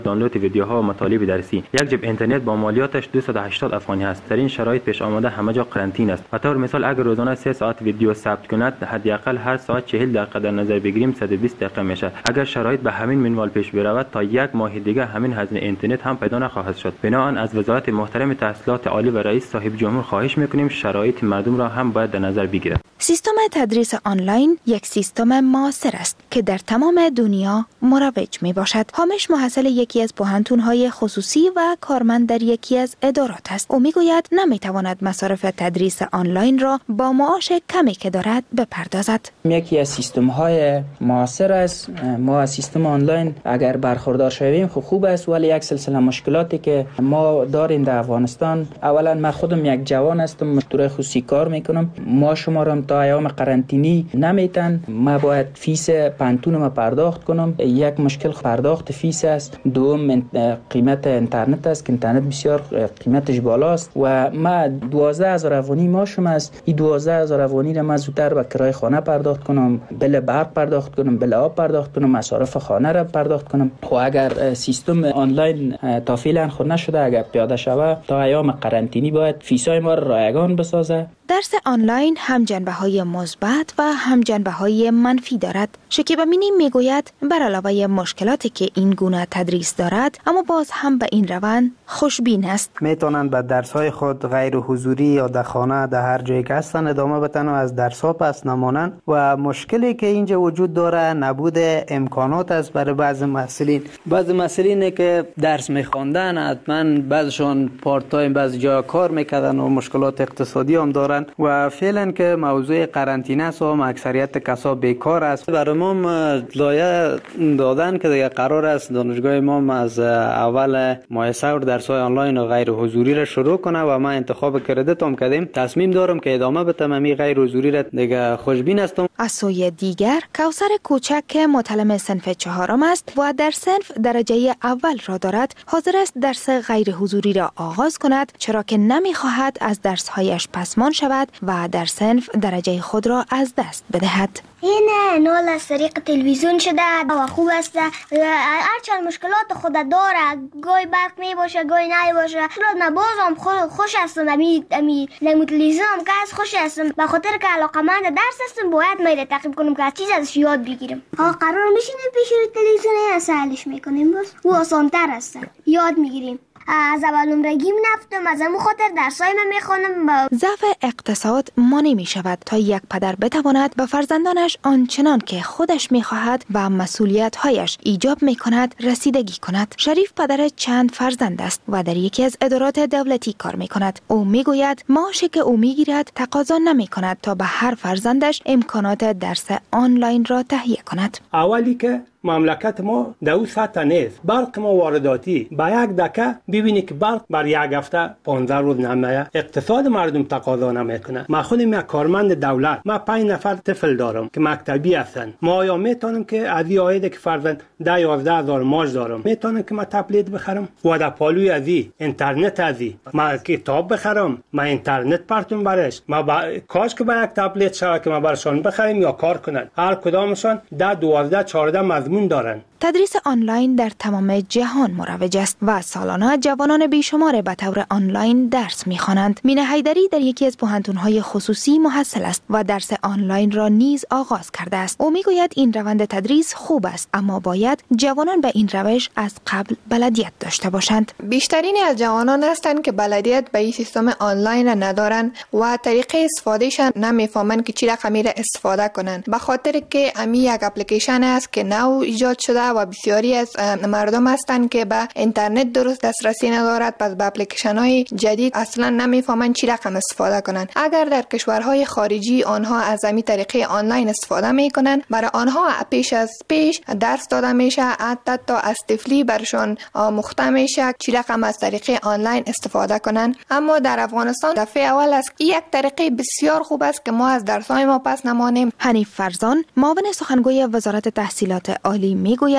دانلود ویدیوها و مطالب درسی. یک جیب اینترنت با مالیاتش 280 افغانی است. در این شرایط پیش آمده همه جا قرنطینه است. به طور مثال اگر روزانه 3 ساعت ویدیو ثبت کند، حداقل هر ساعت 40 دقیقه در نظر بگیریم 120 دقیقه میشه. اگر شرایط به همین منوال پیش برود تا یک ماه دیگه همین هزینه اینترنت هم پیدا نخواهد شد. بنابراین از وزارت محترم تحصیلات عالی و رئیس صاحب جمهور خواهش میکنیم شرایط مردم را هم باید در نظر بگیرد. سیستم تدریس آنلاین یک سیستم معاصر است که در تمام دنیا مروج می باشد. حامش محصل یکی از پوهنتون‌های خصوصی و کارمند در یکی از ادارات است. او میگوید نمیتواند مصارف تدریس آنلاین را با معاش کمی که دارد بپردازد. یکی از سیستم‌های معاصر است. ما از سیستم آنلاین اگر برخوردار شویم خوب است، ولی یک سلسله مشکلاتی که ما داریم در افغانستان، اولا من خودم یک جوان هستم، مشتری خصوصی کار میکنم. ما شما را تا ایام قرنطینی نمیتن. ما باید فیس پانتونم پرداخت کنم. یک مشکل پرداخت فیس است. دوم قیمت اینترنت است که اینترنت بسیار قیمتش بالاست و ما 12000 افغانی ماشم است. این 12000 افغانی را من زودتر به کرایه خانه پرداخت کنم، بل برق پرداخت کنم، بل آب پرداخت کنم، مصارف خانه را پرداخت کنم. و اگر سیستم آنلاین تا فعلا خود نشده، اگر پیاده شود تا ایام قرنطینی باید فیسای ما را رایگان بسازه. درس آنلاین هم جنبه‌های مثبت و هم جنبه‌های منفی دارد. شکیب امینی میگوید بر علاوه مشکلاتی که این گونه تدریس دارد، اما باز هم به این روند خوشبین است. میتونند به درس‌های خود غیر حضوری یا در خانه در هر جایی که هستند ادامه بدن و از درس‌ها پس نمانند. و مشکلی که اینجا وجود داره نبود امکانات است برای بعضی مسئولین. بعضی مسئولینی که درس می‌خواندن حتما بعضشون پارت تایم بعضی جا کار می‌کردن و مشکلات اقتصادی هم دارن و فعلا که موضوع قرنطینه است و اکثریت کسا بیکار است. برای ما لایه دادن که دیگه قرار است دانشگاه ما از اول ماه سور درس‌های آنلاین و غیر حضوری را شروع کنه و ما انتخاب کردیت هم کردیم. تصمیم دارم که ادامه بدم امی غیر حضوری را دیگه خوشبین هستم. از سوی دیگر کوثر کوچک که متعلم صنف 4 است و در صنف درجه اول را دارد، حاضر است درس غیر حضوری را آغاز کند، چرا که نمی‌خواهد از درس‌هایش پسمان شود و در صنف درجه خود را از دست بدهد. این نول از طریق تلویزیون شده و خوب است. هرچند مشکلات خود داره، گاهی برق می باشه گاهی نه باشه، نه بازم خوش هستم. امی تلویزیون هم که از خوش هستم، به خاطر که علاقه‌مند درس هستم باید میره تعقیب کنم که از چیز ازش یاد بگیرم. قرار میشینیم پیش روی تلویزیون سهلش میکنیم، بس و آسان‌تر است، یاد میگیریم. از اول نمرگی نفتم، از همون خاطر درسای من میخوانم. ضعف اقتصاد مانع می شود تا یک پدر بتواند به فرزندانش آنچنان که خودش میخواهد و مسئولیت‌هایش ایجاب میکند رسیدگی کند. شریف پدر چند فرزند است و در یکی از ادارات دولتی کار میکند. او میگوید معاشی که او میگیرد تقاضا نمیکند تا به هر فرزندش امکانات درس آنلاین را تهیه کند. اولی که مملکت ما در اون سطح نیست. برق ما وارداتی، با یک دکه ببینی که برق بر یک هفته 15 روز نمیه. اقتصاد مردم تقاضا نمیکنه. من خودم یک کارمند دولت، من 5 نفر طفل دارم که مکتبی هستن. ما آیا میتونم که از این عاید که فرزند 10-11 هزار ماش دارم میتونم که من تبلیت بخرم و در پالوی از این اینترنت از این من کتاب بخرم، من اینترنت پرتون برش، من کاش که با یک تبلیت شوه که من برشان بخریم یا کار کنن. هر کدامشان 10-12-14 دارن. تدریس آنلاین در تمام جهان مروج است و سالانه جوانان بیشمار به طور آنلاین درس می‌خوانند. مینه حیدری در یکی از پوهنتون‌های خصوصی محصل است و درس آنلاین را نیز آغاز کرده است. او میگوید این روند تدریس خوب است، اما باید جوانان به این روش از قبل بلدیت داشته باشند. بیشترین از جوانان هستند که بلدیت به این سیستم آنلاین را ندارند و طریقه استفادهشان نمی‌فهمند که چی رقمی را استفاده کنند. به خاطر که امی یک اپلیکیشن است که نو ایجاد شده و بسیاری از مردم هستند که به اینترنت درست دسترسی ندارد، پس به اپلیکیشن های جدید اصلا نمیفهمند چی رقم استفاده کنند. اگر در کشورهای خارجی آنها از همین طریقه آنلاین استفاده میکنند، برای آنها پیش از پیش درس داده میشه، حتی از طفلی برشان آموخته میشه چی رقم از طریقه آنلاین استفاده کنند. اما در افغانستان دفعه اول است یک طریقه بسیار خوب است که ما از درس‌های ما پس نمانیم. حنیف فرزان معاون سخنگوی وزارت تحصیلات عالی میگوید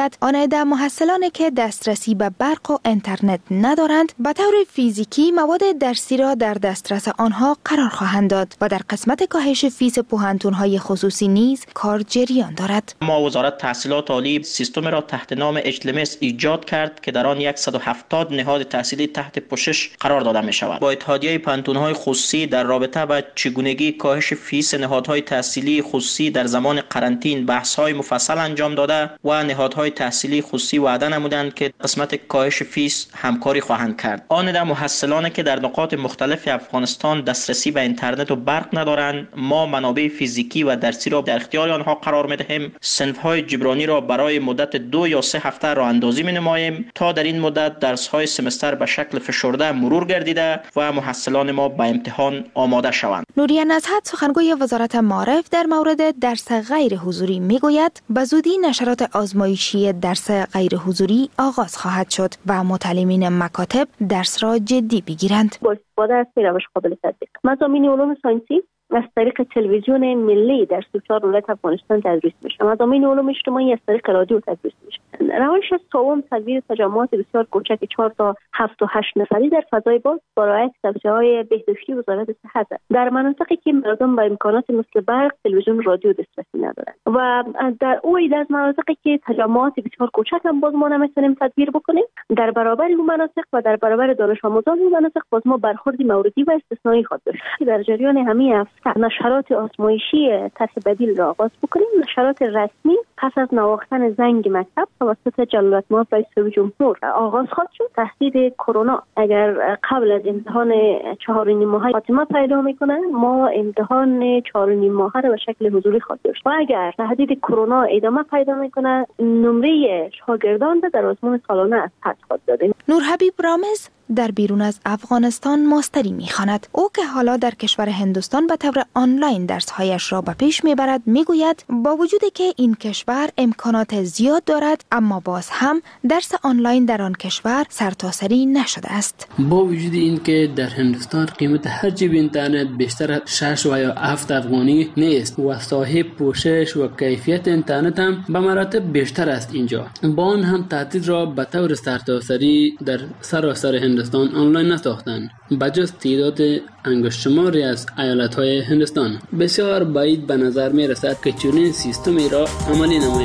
میگوید آن عده محصلانی که دسترسی به برق و اینترنت ندارند به طور فیزیکی مواد درسی را در دسترس آنها قرار خواهند داد و در قسمت کاهش فیس پوهنتون‌های خصوصی نیز کار جریان دارد. ما وزارت تحصیلات عالی سیستم را تحت نام HLMS ایجاد کرد که در آن 170 نهاد تحصیلی تحت پوشش قرار داده می شود. با اتحادیه پوهنتون‌های خصوصی در رابطه با چگونگی کاهش فیس نهادهای تحصیلی خصوصی در زمان قرنطینه بحث‌های مفصل انجام داده و نهادهای تحصیلی خصوصی وعده نمودند که قسمت کاهش فیس همکاری خواهند کرد. آن در محصلانی که در نقاط مختلف افغانستان دسترسی به اینترنت و برق ندارند، ما منابع فیزیکی و درسی را در اختیار آنها قرار می‌دهیم. صنف‌های جبرانی را برای مدت 2 یا 3 هفته راه اندازی می‌نماییم تا در این مدت درس‌های سمستر به شکل فشرده مرور گردیده و محصلان ما به امتحان آماده شوند. نوریه نزهت سخنگوی وزارت معارف در مورد درس غیر حضوری میگوید به زودی نشرات آزمایشی درس غیر حضوری آغاز خواهد شد و متعلمین مکاتب درس را جدی بگیرند. با استفاده از روش قابل تطبیق مضامین علوم ساینسی از طریق تلویزیون ملی در 34 ولایت افغانستان تدریس میشه. مضامین علوم اجتماعی از طریق رادیو تدریس میشه. روش سوم تدوین تجمعات بسیار کوچک 4 تا 7 و 8 نفری در فضای باز با رعایت توصیه‌های بهداشتی وزارت صحت است. در مناطقی که مردم به امکانات مثل برق، تلویزیون، رادیو دسترسی ندارند و در اوید از مناطقی که تجمعات بسیار کوچک هم باز ما نمیتونیم تدبیر بکنیم، در برابر این مناطق و در برابر دانش آموزان این مناطق باز ما برخوردی موردی و استثنایی خود داشت. در جریان همه نشرات آزمایشی طرح بدیل را آغاز بکنیم. نشرات رسمی پس از نواختن زنگ مکتب توسط جلالت مآب رئیس جمهور آغاز خواهد شد. تهدید کرونا اگر قبل از امتحان 4.5 ماهه فاطمه پیدا میکنه، ما امتحان 4.5 ماهه را به شکل حضوری خواهد داشت و اگر تهدید کرونا ادامه پیدا میکنه، نمره شاگردان در آزمون سالانه از حد خواهد داده. نورحبیب رامز در بیرون از افغانستان ماستری میخواند. او که حالا در کشور هندوستان به طور آنلاین درسهایش را به پیش میبرد میگوید با وجودی که این کشور امکانات زیاد دارد، اما باز هم درس آنلاین در آن کشور سرتاسری نشده است. با وجود این که در هندوستان قیمت هر جیب اینترنت بیشتر 6 و یا 7 افغانی نیست و صاحب پوشش و کیفیت اینترنت هم به مراتب بیشتر است، اینجا با آن هم تعطیل را به طور سرتاسری در سراسر هندوستان آنلاین نساختند. بجز تعداد انگشت شماری از ایالت‌های هندوستان بسیار بعید به نظر می رسد که چنین سیستمی را عملی نماید.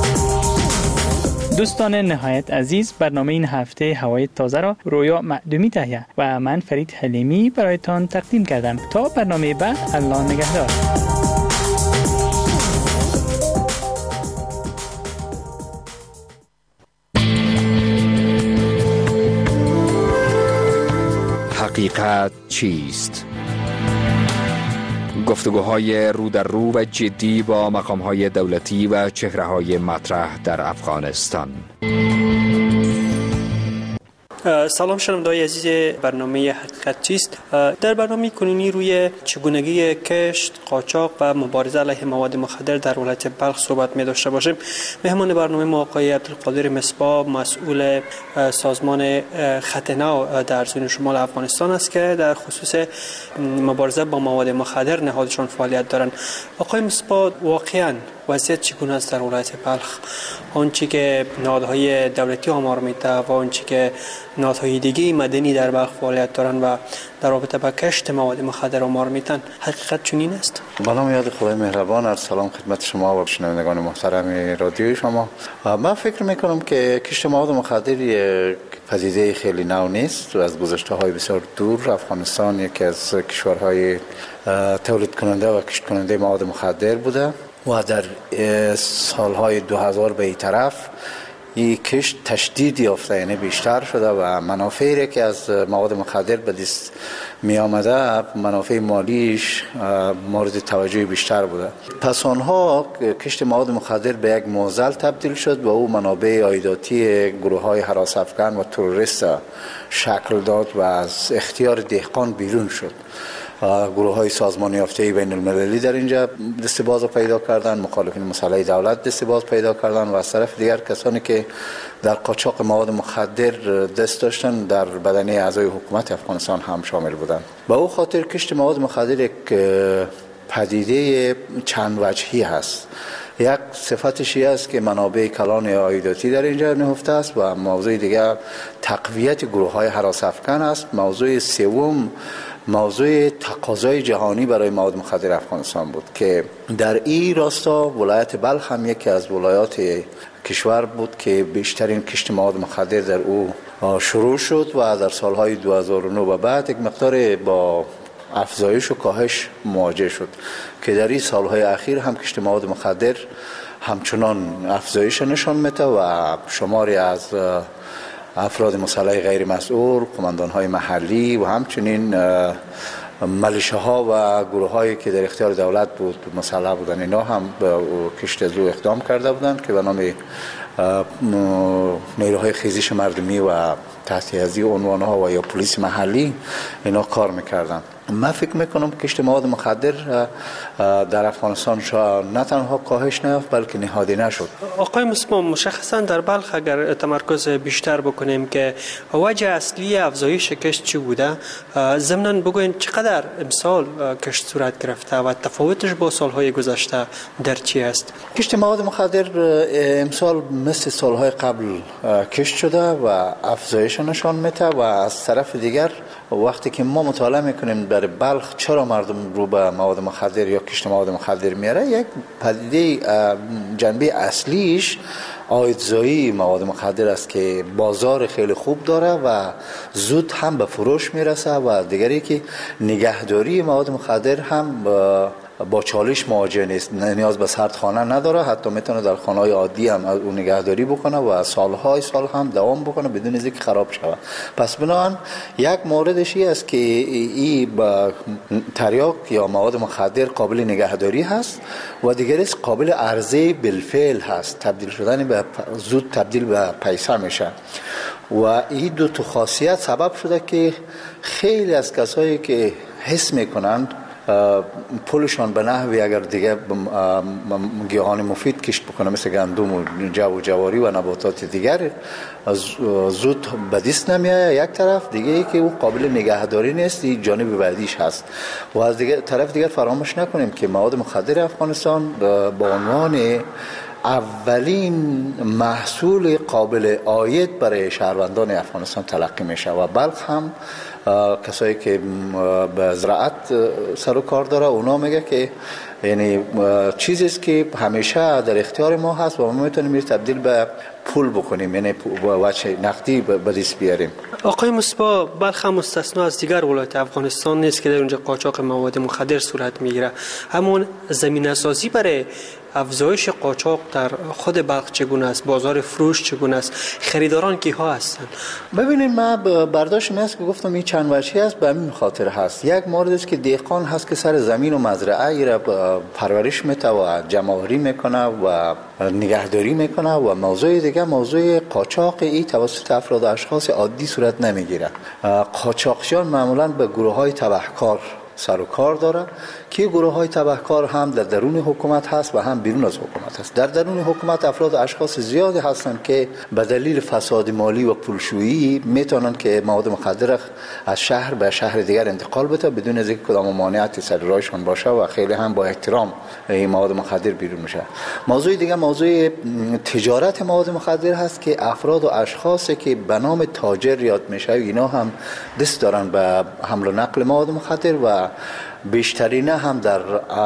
دوستان نهایت عزیز، برنامه این هفته هوای تازه را رویا معدومی تهیه و من فرید حلیمی برایتان تقدیم کردم. تا برنامه بعد، الله نگهدار. حقیقت چیست؟ گفتگوهای رو در رو و جدی با مقام‌های دولتی و چهره‌های مطرح در افغانستان. سلام شنونده‌های عزیز برنامه حقیقت چیست؟ در برنامه کنونی روی چگونگی کشت، قاچاق و مبارزه علیه مواد مخدر در ولایت بلخ صحبت می داشته باشیم. مهمان برنامه ما آقای عبدالقادر مصباح، مسئول سازمان خط نو در زون شمال افغانستان است که در خصوص مبارزه با مواد مخدر نهادشان فعالیت دارند. آقای مصباح، واقعاً وضعیت چگونه است در ولایت بلخ؟ آنچه که نهادهای دولتی آمار میده و آنچه که نهادهای دیگه مدنی در بلخ فعالیت دارند و در رابطه با کشت مواد مخدر آمار میدن، حقیقت چنین است؟ به نام یاد خدای مهربان، عرض سلام خدمت شما و شنوندگان محترم رادیوی شما. من فکر میکنم که کشت مواد مخدر یک پدیده خیلی نو نیست و از گذشته های بسیار دور افغانستان یکی از کشورهای تولید کننده و کشت کننده مواد مخدر بوده و در سالهای 2000 به این طرف این کشت تشدید یافته، یعنی بیشتر شده و منافعی که از مواد مخدر به دست می آمده، منافع مالیش مورد توجه بیشتر بوده. پس آنها کشت مواد مخدر به یک معضل تبدیل شد و او منابع عایداتی گروه های هراس افکن و تروریست شکل داد و از اختیار دهقان بیرون شد. گروه های سازمان یافته بین المللی در اینجا دست باز پیدا کردن، مخالفین مسلح دولت دست باز پیدا کردن و از طرف دیگر کسانی که در قاچاق مواد مخدر دست داشتن در بدنه اعضای حکومت افغانستان هم شامل بودند. با او خاطر کشت مواد مخدر یک پدیده چند وجهی هست. یک صفتشی است که منابع کلان عایداتی در اینجا نهفته است و موضوع دیگر تقویت گروه‌های هراس افکن است. موضوع سوم موضوع تقاضای جهانی برای مواد مخدر افغانستان بود که در این راستا ولایت بلخ هم یکی از ولایات کشور بود که بیشترین کشت مواد مخدر در او شروع شد و در سالهای 2009 و بعد یک مقدار با افزایش و کاهش مواجه شد که در این سالهای اخیر هم کشت مواد مخدر همچنان افزایش نشان میده و شماری از افراد مسلح غیر مسئول، قماندان‌های محلی و همچنین ملیشه‌ها و گروه‌هایی که در اختیار دولت بود مسلح بودن، اینا هم به کشت از او اقدام کرده بودند که به نام نیروهای خیزش مردمی و تحت از این عنوان‌ها و یا پلیس محلی اینا کار می‌کردند. من فکر میکنم کشت مواد مخدر در افغانستان نه تنها کاهش نیافت بلکه نهادینه شد. آقای مصباح، مشخصا در بلخ اگر تمرکز بیشتر بکنیم که وجه اصلی افزایش کشت چی بوده، ضمناً بگوین چقدر امسال کشت صورت گرفته و تفاوتش با سالهای گذشته در چی است؟ کشت مواد مخدر امسال مثل سالهای قبل کشت شده و افزایش نشان میده و از طرف دیگر وقتی که ما مطالعه میکنیم در بلخ چرا مردم رو به مواد مخدر یا کشت مواد مخدر میاره، یک پدیده جنبه اصلیش عایدزایی مواد مخدر است که بازار خیلی خوب داره و زود هم به فروش میرسه و دیگری که نگهداری مواد مخدر هم با چالش مواجه نیست، نیاز به سردخانه نداره، حتی میتونه در خانه‌های عادی هم اون نگهداری بکنه و سالهای سال هم دوام بکنه بدون اینکه خراب شود. پس بنابراین یک موردش است که این تریاک یا مواد مخدر قابل نگهداری هست و دیگری قابل عرضه بالفعل هست، تبدیل شدن به زود تبدیل به پیسه میشه و این دو تا خاصیت سبب شده که خیلی از کسایی که حس میکنند پولشان به نحوی اگر دیگه گیاهان مفید کشت بکنه مثل گندم و جو و جواری و نباتات دیگر زود به دست نمیایه یک طرف، دیگه ای که او قابل نگهداری نیست، این جانب بعدیش هست. و از دیگه طرف دیگر فراموش نکنیم که مواد مخدر افغانستان با عنوان اولین محصول قابل عاید برای شهروندان افغانستان تلقی میشه و بلخ هم کسایی که به زراعت سر و کار داره اونا میگه که یعنی چیزی است که همیشه در اختیار ما هست و ما میتونیم تبدیل به پول بکنیم، یعنی وجه نقدی به دست بیاریم. آقای مصباح، بلخ هم مستثنا از دیگر ولایات افغانستان نیست که در اونجا قاچاق مواد مخدر صورت میگیره. همون زمینه‌سازی برای افزایش قاچاق در خود بلخ چگونه است؟ بازار فروش چگونه است؟ خریداران کیها هستند؟ ببینید، من برداشت می است که گفتم این چند وجهی است. به همین خاطر هست. یک مورد است که دهقان هست که سر زمین و مزرعه را پرورش میده و جمع‌آوری میکنه و نگهداری میکنه و موضوع دیگه موضوع قاچاق ای توسط افراد و اشخاص عادی صورت نمیگیره. قاچاقچیان معمولا به گروه‌های تبهکار سر و کار داره که گروه‌های تبهکار هم در درون حکومت هست و هم بیرون از حکومت هست. در درون حکومت افراد و اشخاص زیادی هستند که به دلیل فساد مالی و پولشویی میتونن که مواد مخدر از شهر به شهر دیگر انتقال بده بدون از اینکه کدام مانعتی سر راهشون باشه و خیلی هم با احترام این مواد مخدر بیرون میشه. موضوع دیگه موضوع تجارت مواد مخدر هست که افراد و اشخاصی که به نام تاجر یاد میشه اینا هم دست دارن به حمل و نقل مواد مخدر و بیشترین هم در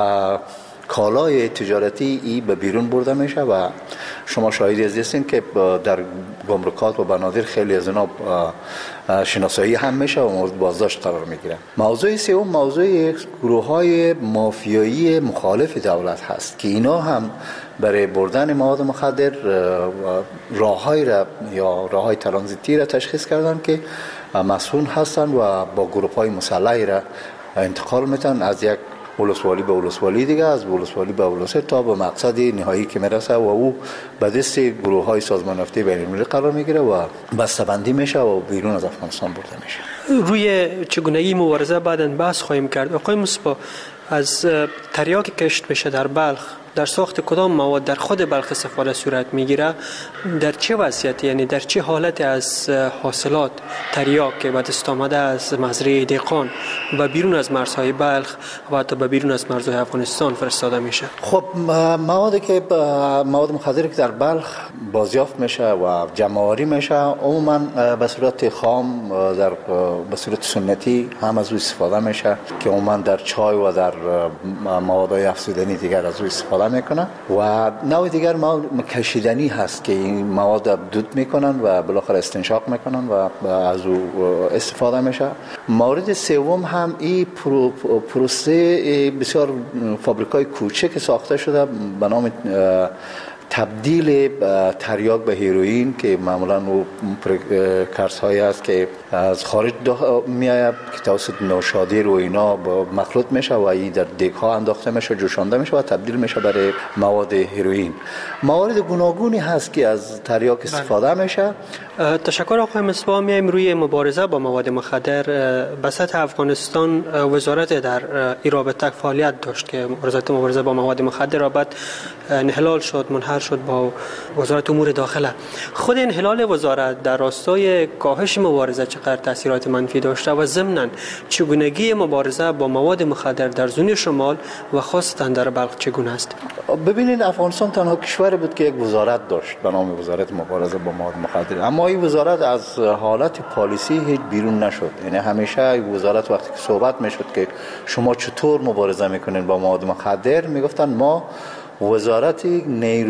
کالای تجارتی ای به بیرون برده میشه و شما شاهدی از هستین که در گمرکات و بنادر خیلی از اینا شناسایی هم میشه و مورد بازداشت قرار میگیره. موضوع سوم موضوع گروه‌های مافیایی مخالف دولت هست که اینا هم برای بردن مواد مخدر راه‌های را یا راه‌های ترانزیتی را تشخیص کردن که مسئول هستن و با گروه‌های مسلحی را انتقال میتن از یک ولسوالی به ولسوالی دیگه، از ولسوالی به ولسوالی تا به مقصد نهایی که میرسه و او به دست گروه‌های سازمان یافته بین‌المللی قرار میگیره و بسته‌بندی میشه و بیرون از افغانستان برده میشه. روی چگونگی مبارزه بعداً بحث خواهیم کرد. آقای مصباح، از تریاک کشت میشه در بلخ در ساخت کدام مواد در خود بلخ استفاده صورت میگیره، در چه وضعیتی، یعنی در چه حالت از حاصلات تریاک که به دست آمده از مزرعه دهقان و بیرون از مرزهای بلخ و حتی به بیرون از مرزهای افغانستان فرستاده میشه؟ خب مواد مخدری که در بلخ بازیافت میشه و جمع‌آوری میشه عموما به صورت خام به صورت سنتی هم از او استفاده میشه که عموما در چای و در موادهای افزودنی دیگر از او استفاده میکنن و نوع دیگر مواد کشیدنی هست که این مواد دود میکنن و بالاخره استنشاق میکنن و از او استفاده میشه. مورد سوم هم این پروسه بسیار فابریکای کوچک ساخته شده به نام تبدیل تریاک به هیروئین که معمولا او پرکارس هایی است که از خارج میآید که توسط نوشادر و اینا مخلوط میشه و این در دیگ ها انداخته میشه، جوشانده میشه و تبدیل میشه برای مواد هیروئین. موارد گوناگونی هست که از تریاک استفاده میشه. تشکر آقای مصباح. میایم روی مبارزه با مواد مخدر. به سطح افغانستان وزارت در این رابطه فعالیت داشت که وزارت مبارزه با مواد مخدر را بعد انحلال شد، منحل شد با وزارت امور داخله. خود انحلال وزارت در راستای کاهش مبارزه چقدر تاثیرات منفی داشته و ضمناً چگونگی مبارزه با مواد مخدر در زون شمال و خاصتاً در بلخ چگونه است؟ ببینید افغانستان تنها کشوری بود که یک وزارت داشت به نام وزارت مبارزه با مواد مخدر، اما این وزارت از حالت پالیسی هیچ بیرون نشد. یعنی همیشه این وزارت وقتی که صحبت میشد که شما چطور مبارزه میکنین با مواد مخدر، میگفتن ما وزارتی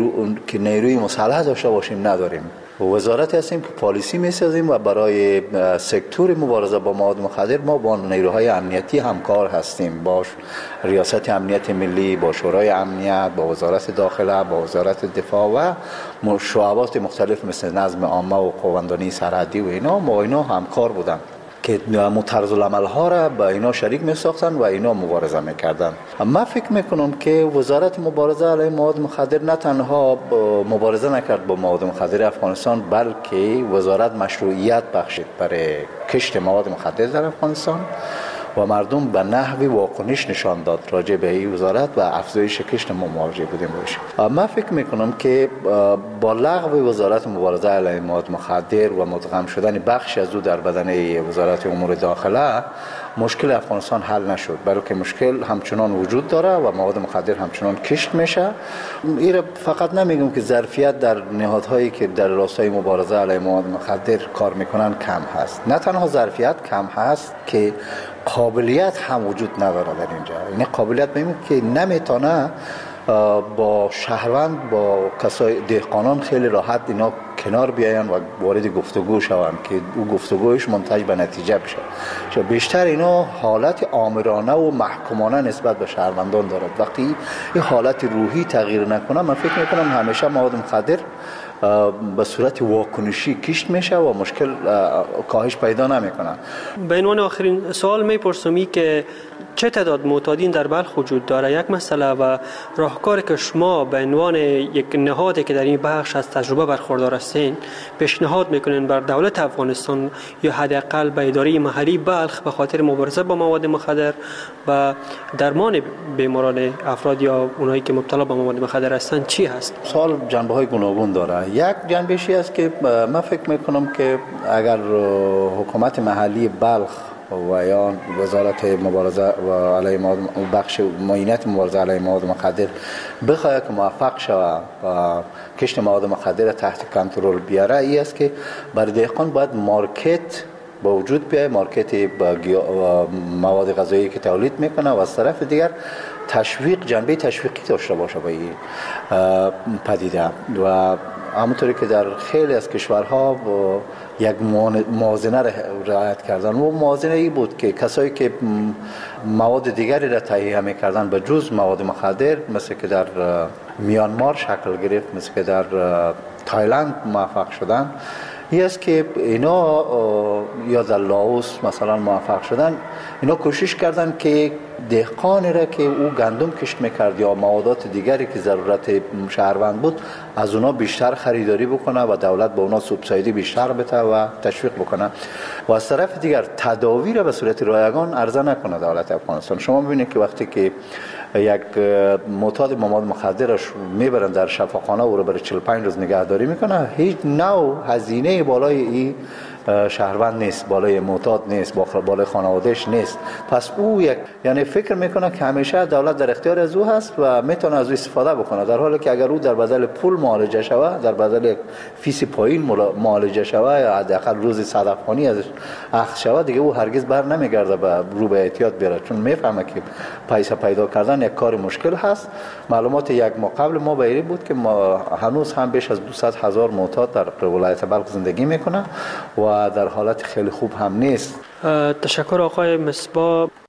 که نیروی مسلح داشته باشیم نداریم. وزارتی هستیم که پالیسی میسازیم و برای سکتور مبارزه با مواد مخدر ما با نیروهای امنیتی همکار هستیم، با ریاست امنیت ملی، با شورای امنیت، با وزارت داخله، با وزارت دفاع و شعبات مختلف مثل نظم عامه و قواندانی سرحدی و اینا. ما اینا همکار بودن که طرز العمل ها را با اینا شریک می ساختن و اینا مبارزه میکردن. من فکر میکنم که وزارت مبارزه علیه مواد مخدر نه تنها مبارزه نکرد با مواد مخدر افغانستان، بلکه وزارت مشروعیت بخشید برای کشت مواد مخدر در افغانستان و مردم به نحوی واکنش نشان داد راجع به این وزارت و افزایش کشت ما مواجه بودیم باشه. من فکر میکنم که با لغو وزارت مبارزه علیه مواد مخدر و مدغم شدن بخش از او در بدنه وزارت امور داخله مشکل افغانستان حل نشد، بلکه مشکل همچنان وجود داره و مواد مخدر همچنان کشت میشه. این فقط نمیگم که ظرفیت در نهادهایی که در راستای مبارزه علیه مواد مخدر کار میکنن کم هست، نه تنها ظرفیت کم هست که قابلیت هم وجود نداره در اینجا. یعنی قابلیت میگم که نمیتونه با شهروند، با کسای دهقانان خیلی راحت اینا کنار بیاین و وارد گفتگو شوند که او گفتگوش منتج به نتیجه بشه. چون بیشتر اینا حالت آمرانه و محکومانه نسبت به شهروندان دارد. وقتی این حالت روحی تغییر نکنه، من فکر میکنم همیشه مواد مخدر به صورت واکنشی کشت میشه و مشکل کاهش پیدا نمیکنه. به عنوان آخرین سوال میپرسم که چه تعداد معتادین در بلخ وجود داره؟ یک مسئله و راهکاری که شما به عنوان یک نهادی که در این بخش از تجربه برخوردار هستین پیشنهاد میکنین بر دولت افغانستان یا حداقل به اداره محلی بلخ به خاطر مبارزه با مواد مخدر و درمان بیماران افراد یا اونایی که مبتلا به مواد مخدر هستند چی هست؟ سوال جنبه‌های گوناگون داره. یک جنبشی است که من فکر میکنم که اگر حکومت محلی بلخ و یا وزارت مبارزه و علیه مواد بخش معینت مبارزه علیه مواد مخدر بخواهد که موفق شود و کشت مواد مخدر تحت کنترل بیاره، این است که برای دهقان باید مارکت با وجود بیاید، مارکت با مواد غذایی که تولید میکنه و از طرف دیگر تشویق، جنبه تشویقی داشته باشه به این پدیده. و همونطوری که در خیلی از کشورها یک موازنه رعایت کردن و موازنه ای بود که کسایی که مواد دیگری را تهیه میکردن به جز مواد مخدر، مثل که در میانمار شکل گرفت، مثل که در تایلند موفق شدن، این است که اینا یا در لاوس مثلا موفق شدن، اینا کوشش کردن که دهقانی را که او گندم کشت میکرد یا موادات دیگری که ضرورت شهروند بود از اونا بیشتر خریداری بکنه و دولت با اونا سوبسیدی بیشتر بده و تشویق بکنه و از طرف دیگر تداوی را به صورت رایگان عرضه نکنه دولت افغانستان. شما ببینید که وقتی که یک معتاد مواد مخدرش میبرن در شفاخانه و رو برای 45 روز نگهداری میکنه، هیچ نوع هزینه بالای این شهروند نیست، بالای معتاد نیست، بالای خانوادهش نیست. پس او یعنی فکر میکنه که همیشه دولت در اختیار از او هست و میتونه از او استفاده بکنه، در حالی که اگر او در بدل پول معالجه شود، در بدل فیس پایین معالجه شود یا حداقل روزی صدقانی ازش اخذ شود، دیگه او هرگز بر نمیگرده رو به احتیاط بیاره، چون میفهمه که پیسه پیدا کردن یک کار مشکل هست. معلومات یک ماه قبل ما بیری بود که ما هنوز هم بیش از 200,000 معتاد در ولایت بلخ زندگی میکنه و در حالت خیلی خوب هم نیست. تشکر آقای مصباح.